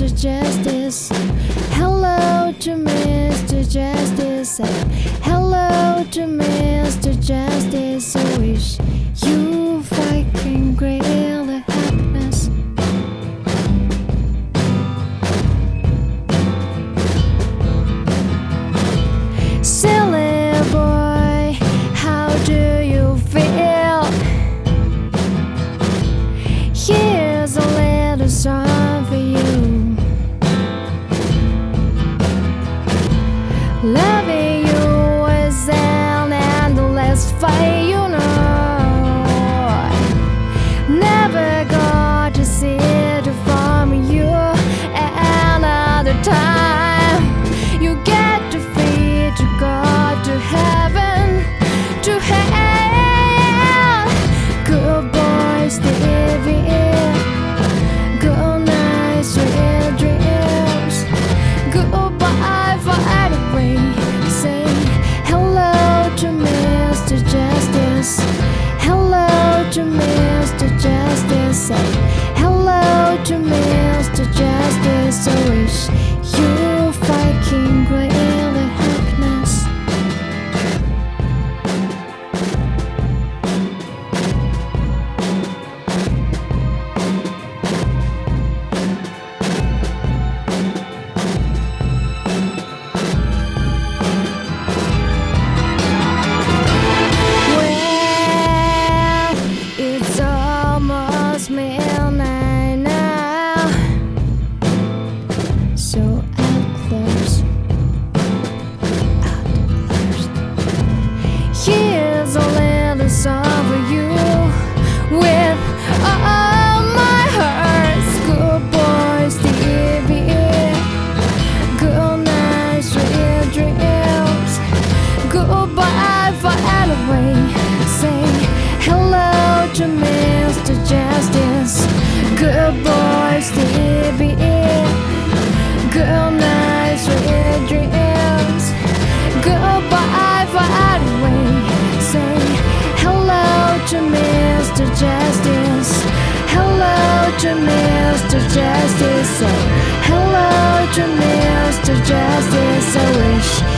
Mr. Justice. Hello to Mr. Justice. Hello to Mr. Justice. I wish you fucking great happiness. Silly boy, how do you feel? Here's a little song for you. Loving you is an endless fight, you know. Never got to see it from you another time. You get to feed to God, to heaven, to hell. Good boy, Stevie. Good night, sweet dreams. Goodbye for anyway. Say hello to Mr. Justice. Hello to Mr. Justice. Say hello to Mr. Justice. I wish you fucking great happiness. Well, it's almost midnight now, so I'll close. Here's a little song for you with all my heart. Good boy, Stevie. Good night, sweet dreams. Goodbye for anyway. Say hello to Mr. Justice. Good boy, Stevie. Good night, sweet dreams. Goodbye for anyway. Say hello to Mr. Justice. Hello to Mr. Justice. Say hello to Mr. Justice. I wish